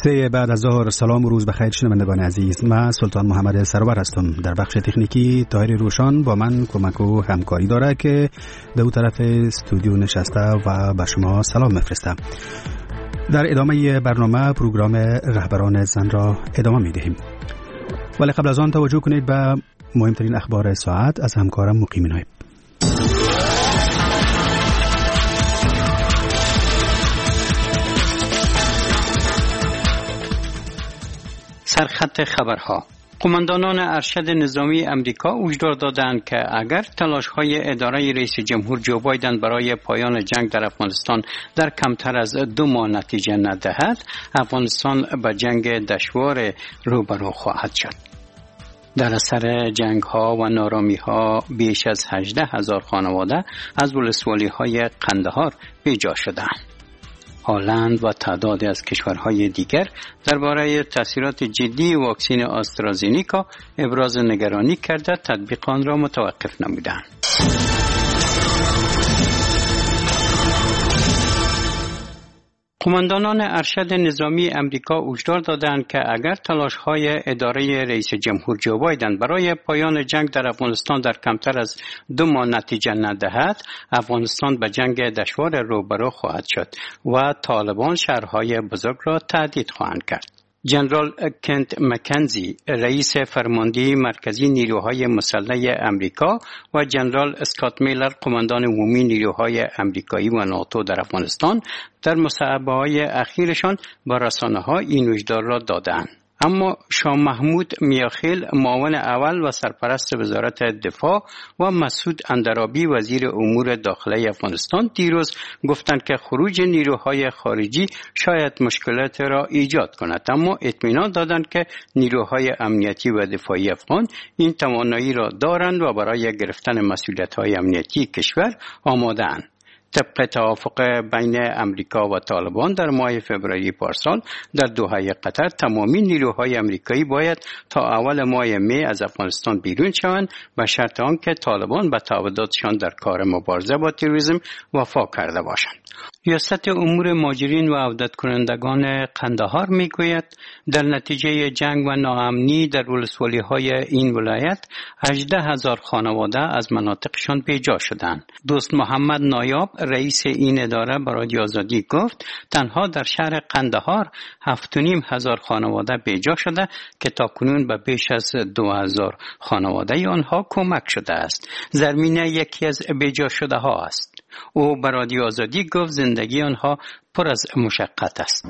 سه بعد از ظهر. سلام و روز بخیر شنوندگان عزیز. من سلطان محمد سرور هستم. در بخش تکنیکی طاهر روشان با من کمک و همکاری داره که دو طرف استودیو نشسته و به شما سلام میفرستم. در ادامه برنامه پروگرام رهبران زن را ادامه میدهیم، ولی قبل از آن توجه کنید به مهمترین اخبار ساعت از همکارم مقیم نایب. سرخط خبرها. قماندانان ارشد نظامی امریکا هشدار دادند که اگر تلاش‌های اداره رئیس جمهور جو بایدن برای پایان جنگ در افغانستان در کمتر از 2 ماه نتیجه ندهد، افغانستان به جنگ دشوار روبرو خواهد شد. در اثر جنگ‌ها و نارامی‌ها بیش از 18,000 خانواده از ولسوالی‌های قندهار بیجا شدند. هلند و تعدادی از کشورهای دیگر درباره تاثیرات جدی واکسن آسترازینیکا ابراز نگرانی کرده تطبیق آن را متوقف نمودند. قماندانان ارشد نظامی امریکا هشدار دادند که اگر تلاش‌های اداره رئیس جمهور جو بایدن برای پایان جنگ در افغانستان در کمتر از 2 ماه نتیجه ندهد، افغانستان به جنگ دشوار روبرو خواهد شد و طالبان شهرهای بزرگ را تهدید خواهند کرد. جنرال کنت مکنزی، رئیس فرماندهی مرکزی نیروهای مسلح امریکا و جنرال اسکات میلر، قماندان عمومی نیروهای امریکایی و ناتو در افغانستان، در مصاحبه‌های اخیرشان با رسانه‌ها این هشدار را دادند. اما شاه محمود میاخیل، معاون اول و سرپرست وزارت دفاع، و مسعود اندرابی، وزیر امور داخلی افغانستان، دیروز گفتند که خروج نیروهای خارجی شاید مشکلات را ایجاد کند، اما اطمینان دادند که نیروهای امنیتی و دفاعی افغان این توانایی را دارند و برای گرفتن مسئولیت‌های امنیتی کشور آماده‌اند. طبق توافق بین امریکا و طالبان در ماه فوریه پارسال در دوحه قطر، تمامی نیروهای امریکایی باید تا اول ماه می از افغانستان بیرون شوند به شرط آنکه طالبان به تعهداتشان در کار مبارزه با تروریسم وفا کرده باشند. ریاست امور مهاجرین و عودت کنندگان قندهار میگوید در نتیجه جنگ و ناامنی در ولسوالی‌های این ولایت 18,000 خانواده از مناطقشان بیجا شدند. دوست محمد نایاب، رئیس این اداره، به رادیو آزادی گفت تنها در شهر قندهار 7,500 خانواده بیجا شده که تاکنون به بیش از 2,000 خانواده آنها کمک شده است. زرمینه یکی از بیجا شده ها است. او به رادیو آزادی گفت زندگی آنها پر از مشقت است.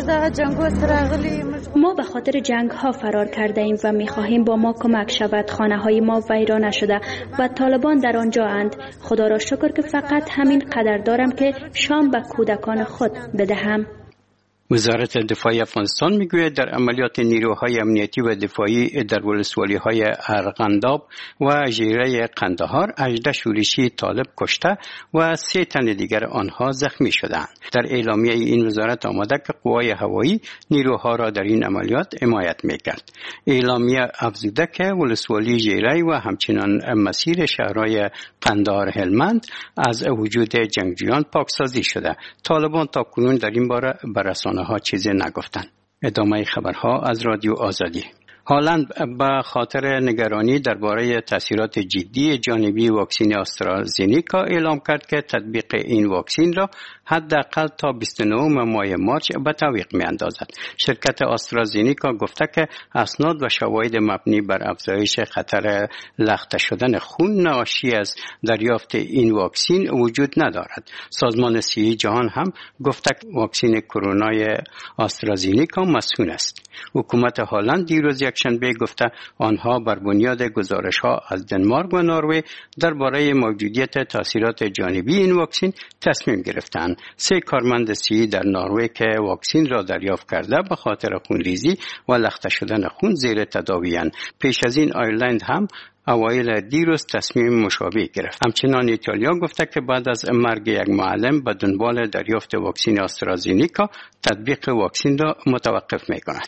ما به خاطر جنگ ها فرار کرده ایم و می خواهیم با ما کمک شود. خانه های ما ویرانه شده و طالبان در آنجا اند. خدا را شکر که فقط همین قدر دارم که شام به کودکان خود بدهم. وزارت دفاع افغانستان میگوید در عملیات نیروهای امنیتی و دفاعی در ولسوالی‌های ارغنداب و ژیره قندهار 18 شورشی طالب کشته و 3 تن دیگر آنها زخمی شدند. در اعلامیه این وزارت آمده که قوای هوایی نیروها را در این عملیات حمایت میکرد. اعلامیه افزوده که ولسوالی ژیره و همچنان مسیر شهرهای قندهار هلمند از وجود جنگجویان پاکسازی شده. طالبان تاکنون در این باره به رسانه‌ها چیزی نگفتند. ادامه خبرها از رادیو آزادی. هلند به خاطر نگرانی درباره تاثیرات جدی جانبی واکسن آسترازینیکا اعلام کرد که تطبیق این واکسن را حداقل تا 29 ماه مارس به تعویق می‌اندازد. شرکت آسترازینیکا گفته که اسناد و شواهد مبنی بر افزایش خطر لخته شدن خون ناشی از دریافت این واکسن وجود ندارد. سازمان صحی جهان هم گفته که واکسن کرونا آسترازینیکا مسئول است. حکومت هلند دیروز یکشنبه گفته آنها بر بنیاد گزارش‌ها از دنمارک و نروژ درباره موجودیت تاثیرات جانبی این واکسن تصمیم گرفتند. 3 کارمند صحی در نروژ که واکسن را دریافت کرده به خاطر خونریزی و لخته شدن خون زیر تداوی‌اند. پیش از این آیرلند هم اوایل دیروز تصمیم مشابه گرفت. همچنان ایتالیا گفته که بعد از مرگ یک معلم به دنبال دریافت واکسن آسترازینیکا تطبیق واکسن را متوقف می‌کند.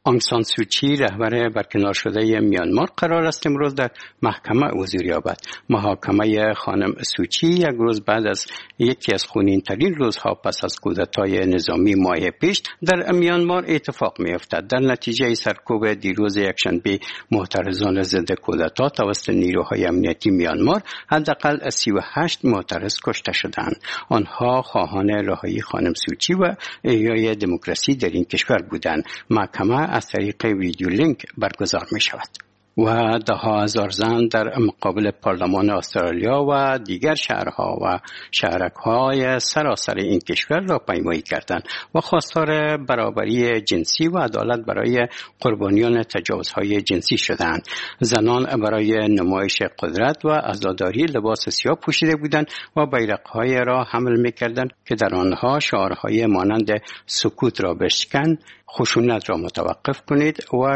آنگ سان سوچی رهبر برکنار شده میانمار قرار است امروز در محکمه حضور یابد. محاکمه خانم سوچی یک روز بعد از یکی از خونین‌ترین روزها پس از کودتای نظامی ماه پیش در میانمار اتفاق می‌افتد. در نتیجه سرکوب دیروز یکشنبه معترضان ضد کودتا توسط نیروهای امنیتی میانمار حداقل 38 معترض کشته شدند. آنها خواهان رهایی خانم سوچی و احیای دموکراسی در این کشور بودند. محکمه از طریق ویدیو لینک برگزار می شود. و ده ها هزار زن در مقابل پارلمان استرالیا و دیگر شهرها و شهرک‌های سراسر این کشور را پیمایی کردند و خواستار برابری جنسی و عدالت برای قربانیان تجاوزهای جنسی شدند. زنان برای نمایش قدرت و عزاداری لباس سیاه پوشیده بودند و بیرق‌های را حمل می‌کردند که در آنها شعارهای مانند سکوت را بشکن، خشونت را متوقف کنید و